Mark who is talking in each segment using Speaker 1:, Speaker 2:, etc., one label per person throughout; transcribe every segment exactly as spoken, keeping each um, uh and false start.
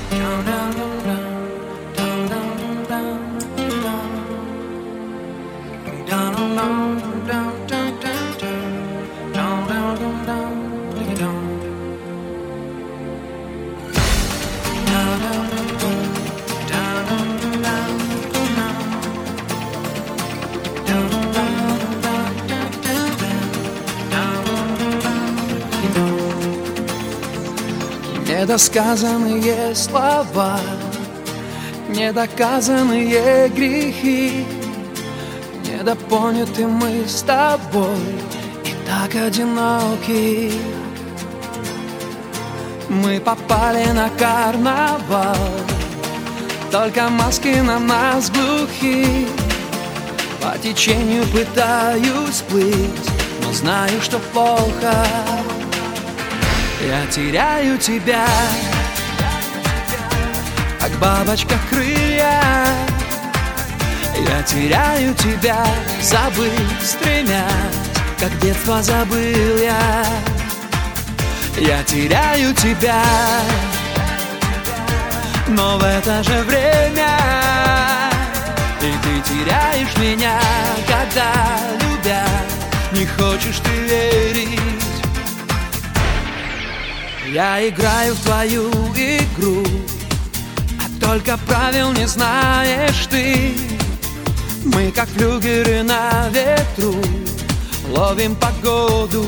Speaker 1: Недосказанные слова, недоказанные грехи, недопоняты мы с тобой и так одиноки. Мы попали на карнавал, только маски на нас глухи. По течению пытаюсь плыть, но знаю, что плохо. Я теряю тебя, как бабочка крылья. Я теряю тебя, забыть стремясь, как детство забыл я. Я теряю тебя, но в это же время и ты теряешь меня, когда, любя, не хочешь ты верить. Я играю в твою игру, а только правил не знаешь ты. Мы как флюгеры на ветру ловим погоду.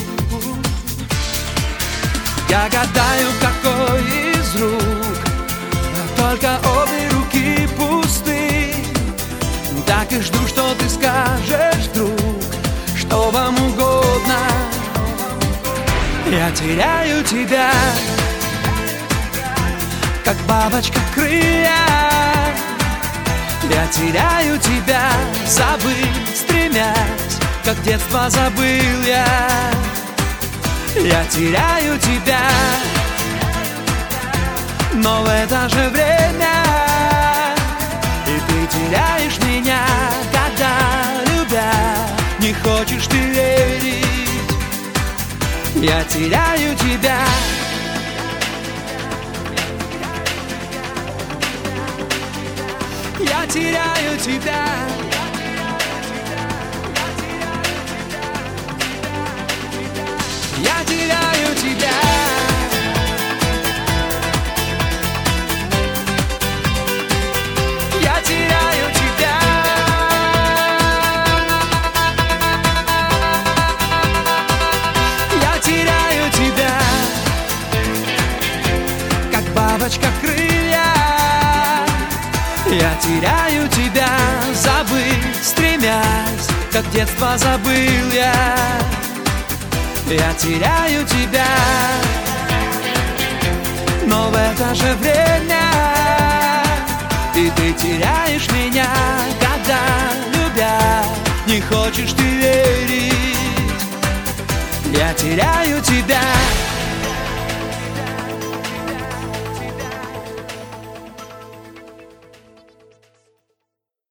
Speaker 1: Я гадаю, какой из рук, но только обе руки пусты. Так и жду, что ты скажешь, друг, что вам угодно. Я теряю тебя, как бабочка крылья. Я теряю тебя, забыть стремясь, как детство забыл я. Я теряю тебя, но в это же время и ты теряешь меня, когда, любя, не хочешь ты верить. Я теряю тебя, я теряю тебя, я теряю тебя. Я теряю тебя. Я теряю тебя, как бабочка крылья. Я теряю тебя, забыть стремясь, как детство забыл я. Я теряю тебя, но в это же время и ты теряешь меня, когда, любя, не хочешь ты верить. Я теряю тебя.